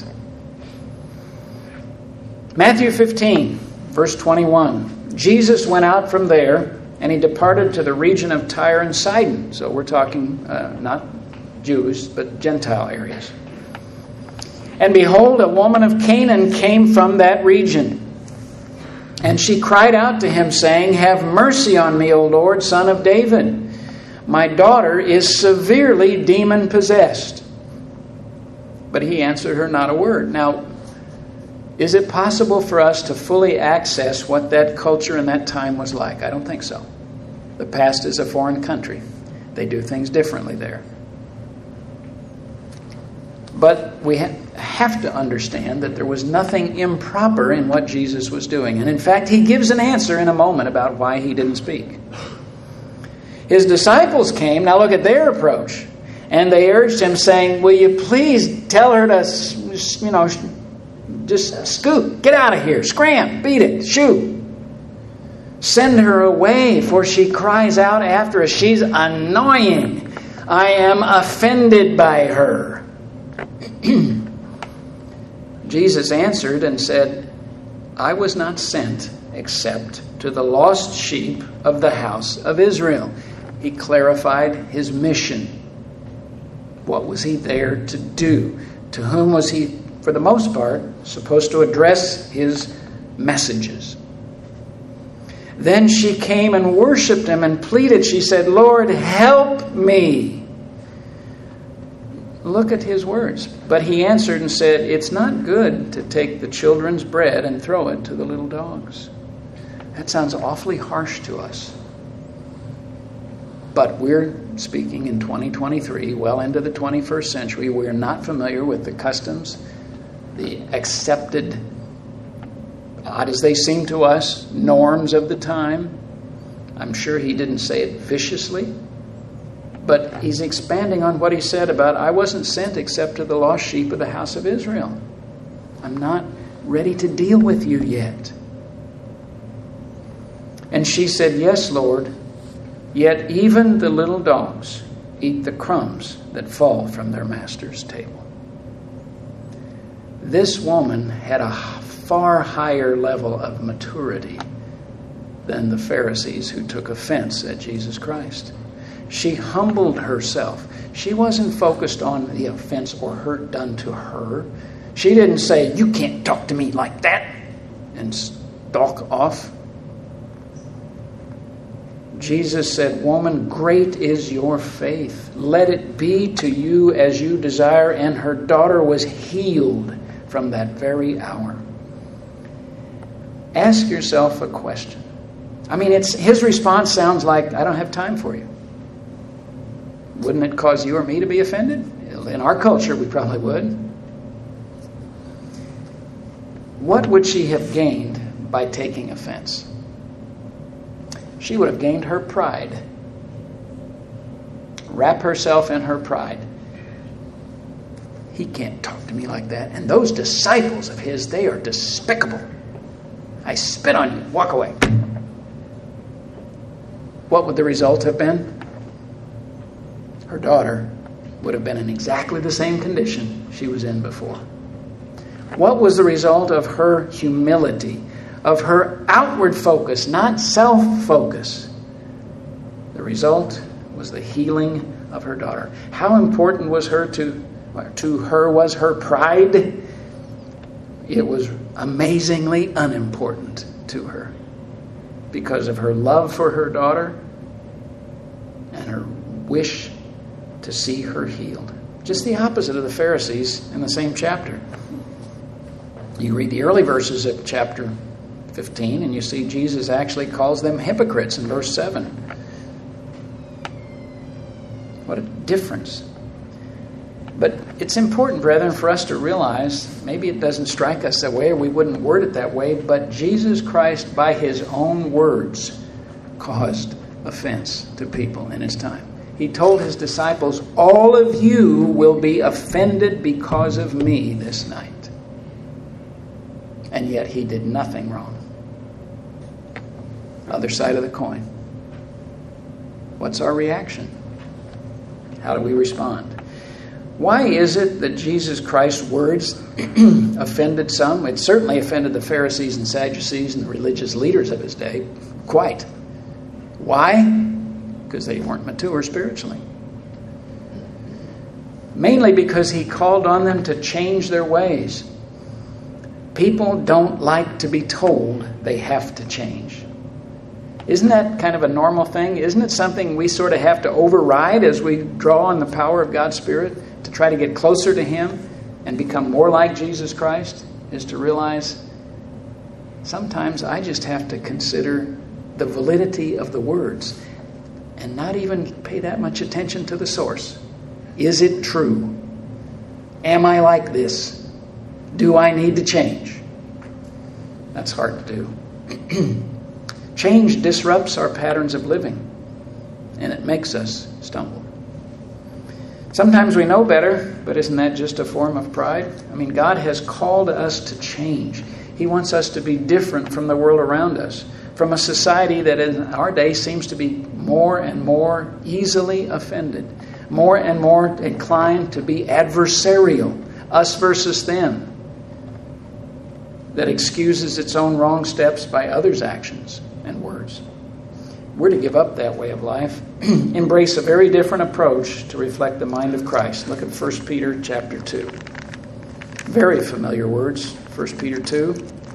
Matthew fifteen, verse twenty-one. Jesus went out from there, and he departed to the region of Tyre and Sidon. So we're talking uh, not Jews, but Gentile areas. And behold, a woman of Canaan came from that region. And she cried out to him, saying, "Have mercy on me, O Lord, Son of David. My daughter is severely demon-possessed." But he answered her not a word. Now, is it possible for us to fully access what that culture in that time was like? I don't think so. The past is a foreign country. They do things differently there. But we ha- have to understand that there was nothing improper in what Jesus was doing. And in fact, he gives an answer in a moment about why he didn't speak. His disciples came. Now look at their approach. And they urged him, saying, "Will you please tell her to, you know, just scoot, get out of here, scram, beat it, shoot. Send her away, for she cries out after us. She's annoying. I am offended by her." Jesus answered and said, "I was not sent except to the lost sheep of the house of Israel." He clarified his mission. What was he there to do? To whom was he, for the most part, supposed to address his messages? Then she came and worshipped him and pleaded. She said, "Lord, help me." Look at his words. But he answered and said, "It's not good to take the children's bread and throw it to the little dogs." That sounds awfully harsh to us. But we're speaking in twenty twenty-three, well into the twenty-first century. We're not familiar with the customs, the accepted, odd as they seem to us, norms of the time. I'm sure he didn't say it viciously. But he's expanding on what he said about, "I wasn't sent except to the lost sheep of the house of Israel. I'm not ready to deal with you yet." And she said, "Yes, Lord, yet even the little dogs eat the crumbs that fall from their master's table." This woman had a far higher level of maturity than the Pharisees who took offense at Jesus Christ. She humbled herself. She wasn't focused on the offense or hurt done to her. She didn't say, "You can't talk to me like that," and stalk off. Jesus said, "Woman, great is your faith. Let it be to you as you desire." And her daughter was healed from that very hour. Ask yourself a question. I mean, it's his response sounds like, "I don't have time for you." Wouldn't it cause you or me to be offended? In our culture, we probably would. What would she have gained by taking offense? She would have gained her pride. Wrap herself in her pride. He can't talk to me like that. And those disciples of his, they are despicable. I spit on you. Walk away. What would the result have been? Her daughter would have been in exactly the same condition she was in before. What was the result of her humility, of her outward focus, not self-focus? The result was the healing of her daughter. How important was her to, to her was her pride? It was amazingly unimportant to her because of her love for her daughter and her wish to see her healed. Just the opposite of the Pharisees in the same chapter. You read the early verses of chapter fifteen and you see Jesus actually calls them hypocrites in verse seven. What a difference. But it's important, brethren, for us to realize, maybe it doesn't strike us that way or we wouldn't word it that way, but Jesus Christ, by his own words, caused offense to people in his time. He told his disciples, "All of you will be offended because of me this night." And yet he did nothing wrong. Other side of the coin. What's our reaction? How do we respond? Why is it that Jesus Christ's words offended some? It certainly offended the Pharisees and Sadducees and the religious leaders of his day. Quite. Why? Because they weren't mature spiritually. Mainly because he called on them to change their ways. People don't like to be told they have to change. Isn't that kind of a normal thing? Isn't it something we sort of have to override as we draw on the power of God's Spirit to try to get closer to Him and become more like Jesus Christ? Is to realize sometimes I just have to consider the validity of the words and not even pay that much attention to the source. Is it true? Am I like this? Do I need to change? That's hard to do. Change disrupts our patterns of living, and it makes us stumble. Sometimes we know better, but isn't that just a form of pride? I mean, God has called us to change. He wants us to be different from the world around us, from a society that in our day seems to be more and more easily offended, more and more inclined to be adversarial, us versus them, that excuses its own wrong steps by others' actions and words. We're to give up that way of life, embrace a very different approach to reflect the mind of Christ. Look at First Peter chapter two. Very familiar words, First Peter two.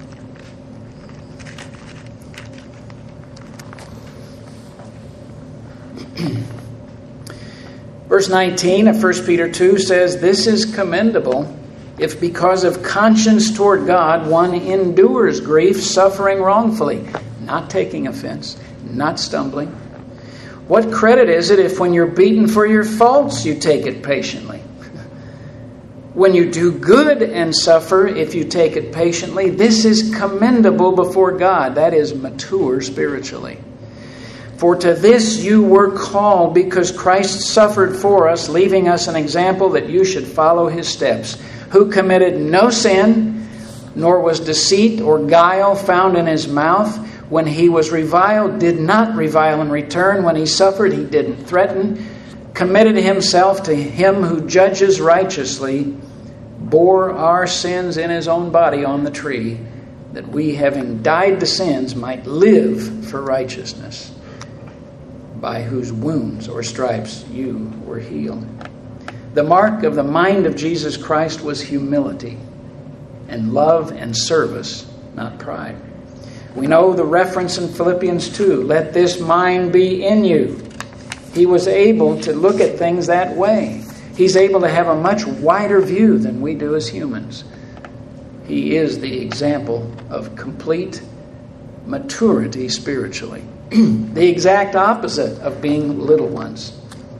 Verse nineteen of First Peter two says, "This is commendable if because of conscience toward God one endures grief, suffering wrongfully," not taking offense, not stumbling. "What credit is it if when you're beaten for your faults you take it patiently? When you do good and suffer, if you take it patiently, this is commendable before God." That is mature spiritually. "For to this you were called, because Christ suffered for us, leaving us an example that you should follow His steps, who committed no sin, nor was deceit or guile found in His mouth. When He was reviled, did not revile in return. When He suffered, He didn't threaten. Committed Himself to Him who judges righteously, bore our sins in His own body on the tree, that we, having died to sins, might live for righteousness, by whose wounds or stripes you were healed." The mark of the mind of Jesus Christ was humility and love and service, not pride. We know the reference in Philippians two, "Let this mind be in you." He was able to look at things that way. He's able to have a much wider view than we do as humans. He is the example of complete maturity spiritually. The exact opposite of being little ones.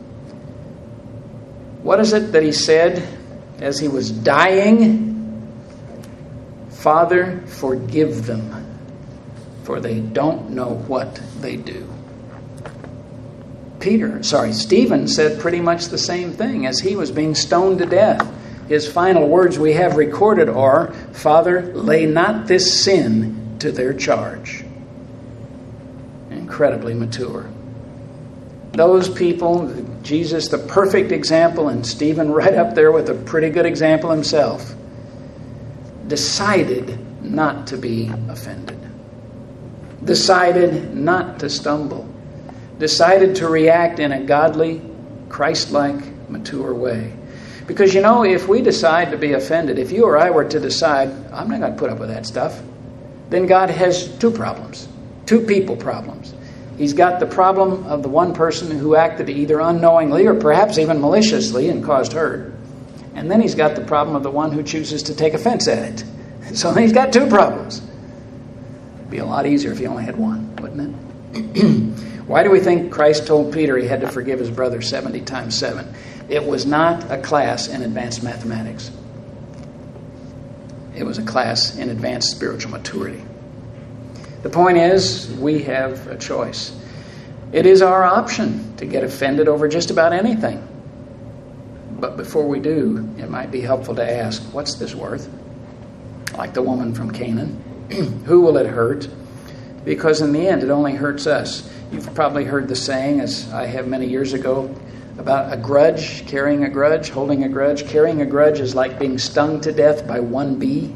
What is it that He said as He was dying? "Father, forgive them, for they don't know what they do." Peter, sorry, Stephen said pretty much the same thing as he was being stoned to death. His final words we have recorded are, "Father, lay not this sin to their charge." Incredibly mature. Those people, Jesus, the perfect example, and Stephen right up there with a pretty good example himself, decided not to be offended. Decided not to stumble. Decided to react in a godly, Christ-like, mature way. Because, you know, if we decide to be offended, if you or I were to decide, I'm not going to put up with that stuff, then God has two problems, two people problems. He's got the problem of the one person who acted either unknowingly or perhaps even maliciously and caused hurt. And then He's got the problem of the one who chooses to take offense at it. So He's got two problems. It'd be a lot easier if He only had one, wouldn't it? Why do we think Christ told Peter he had to forgive his brother seventy times seven? It was not a class in advanced mathematics. It was a class in advanced spiritual maturity. The point is, we have a choice. It is our option to get offended over just about anything. But before we do, it might be helpful to ask, what's this worth? Like the woman from Canaan. Who will it hurt? Because in the end, it only hurts us. You've probably heard the saying, as I have many years ago, about a grudge, carrying a grudge, holding a grudge. Carrying a grudge is like being stung to death by one bee.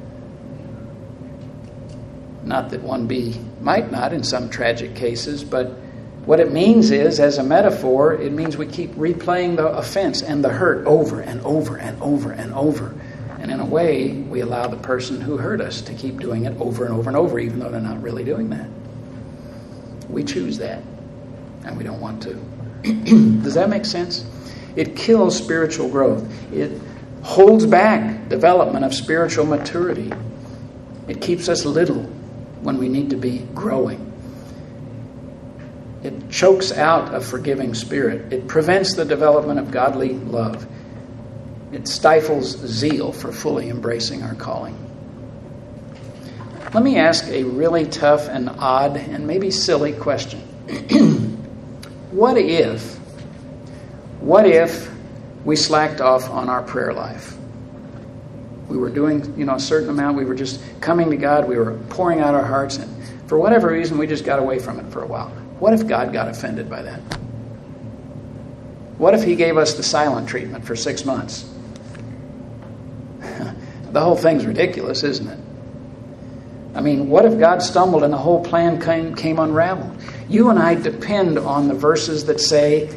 Not that one bee might not in some tragic cases, but what it means is, as a metaphor, it means we keep replaying the offense and the hurt over and over and over and over. And in a way, we allow the person who hurt us to keep doing it over and over and over, even though they're not really doing that. We choose that, and we don't want to. Does that make sense? It kills spiritual growth. It holds back development of spiritual maturity. It keeps us little when we need to be growing. It chokes out a forgiving spirit. It prevents the development of godly love. It stifles zeal for fully embracing our calling. Let me ask a really tough and odd and maybe silly question. What if, what if we slacked off on our prayer life? We were doing, you know, a certain amount. We were just coming to God. We were pouring out our hearts. And for whatever reason, we just got away from it for a while. What if God got offended by that? What if he gave us the silent treatment for six months? The whole thing's ridiculous, isn't it? I mean, what if God stumbled and the whole plan came, came unraveled? You and I depend on the verses that say,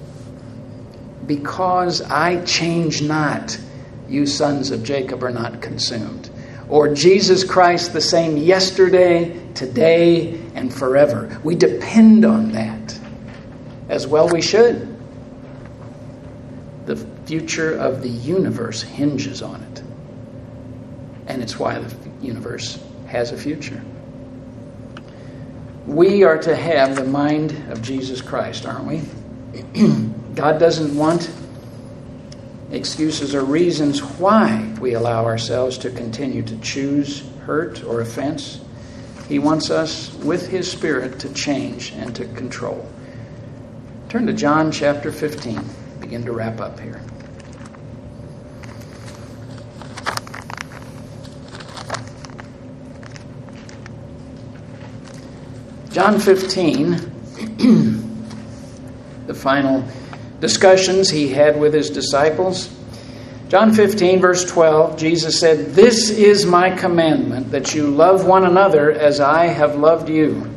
because I change not, you sons of Jacob are not consumed. Or Jesus Christ the same yesterday, today, and forever. We depend on that. As well we should. The future of the universe hinges on it. And it's why the universe has a future. We are to have the mind of Jesus Christ, aren't we? God doesn't want excuses or reasons why we allow ourselves to continue to choose hurt or offense. He wants us, with his Spirit, to change and to control. Turn to John chapter fifteen. Begin to wrap up here. John fifteen, the final discussions he had with his disciples. John fifteen, verse twelve, Jesus said, "This is my commandment, that you love one another as I have loved you."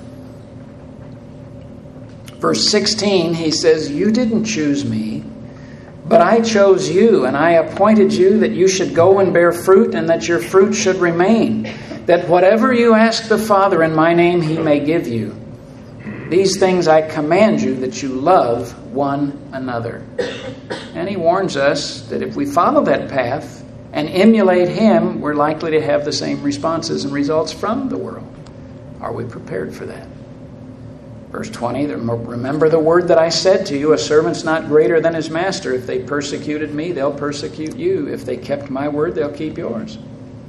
Verse sixteen, he says, "You didn't choose me, but I chose you, and I appointed you that you should go and bear fruit, and that your fruit should remain, that whatever you ask the Father in my name, he may give you. These things I command you, that you love one another." And he warns us that if we follow that path and emulate him, we're likely to have the same responses and results from the world. Are we prepared for that? Verse twenty, "Remember the word that I said to you, a servant's not greater than his master. If they persecuted me, they'll persecute you. If they kept my word, they'll keep yours."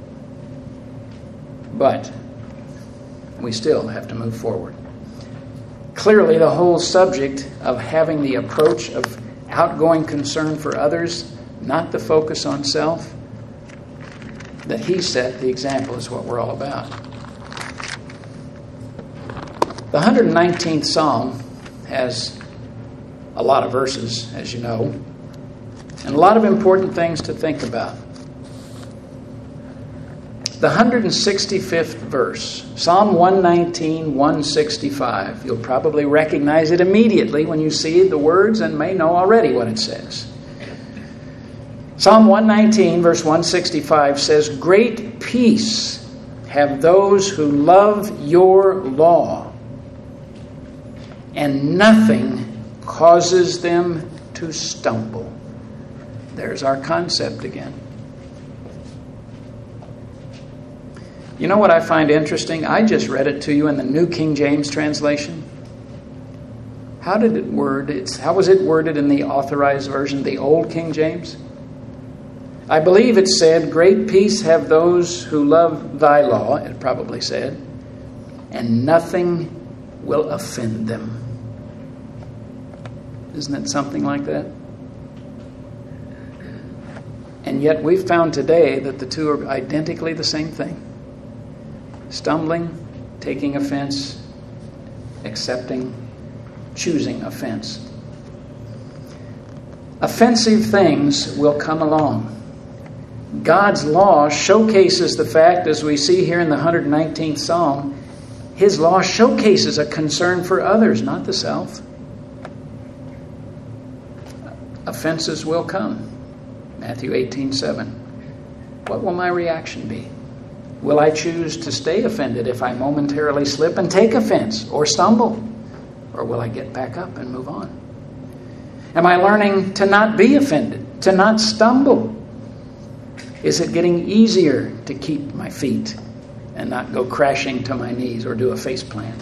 But we still have to move forward. Clearly, the whole subject of having the approach of outgoing concern for others, not the focus on self, that he set the example is what we're all about. The one hundred nineteenth Psalm has a lot of verses, as you know, and a lot of important things to think about. The one hundred sixty-fifth verse, Psalm one nineteen, one sixty-five. You'll probably recognize it immediately when you see the words and may know already what it says. Psalm one nineteen, verse one sixty-five says, "Great peace have those who love your law, and nothing causes them to stumble." There's our concept again. You know what I find interesting? I just read it to you in the New King James translation. How did it word? It's how was it worded in the Authorized Version, the Old King James? I believe it said, "Great peace have those who love thy law," it probably said, "and nothing will offend them." Isn't it something like that? And yet we've found today that the two are identically the same thing. Stumbling, taking offense, accepting, choosing offense. offensive things will come along. God's law showcases the fact, as we see here in the one hundred nineteenth Psalm, His law showcases a concern for others, not the self. Offenses will come. Matthew eighteen seven. What will my reaction be? Will I choose to stay offended if I momentarily slip and take offense or stumble? Or will I get back up and move on? Am I learning to not be offended, to not stumble? Is it getting easier to keep my feet and not go crashing to my knees or do a face plant?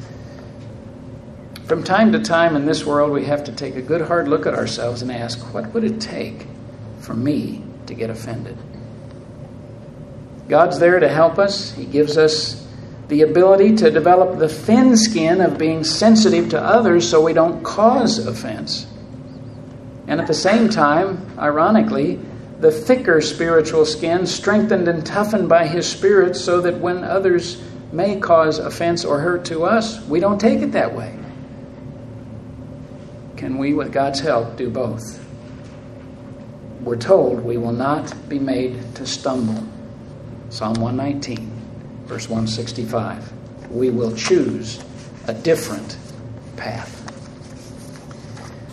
From time to time in this world, we have to take a good hard look at ourselves and ask, what would it take for me to get offended? God's there to help us. He gives us the ability to develop the thin skin of being sensitive to others so we don't cause offense. And at the same time, ironically, the thicker spiritual skin strengthened and toughened by His Spirit so that when others may cause offense or hurt to us, we don't take it that way. Can we, with God's help, do both? We're told we will not be made to stumble. Psalm one nineteen, verse one sixty-five. We will choose a different path.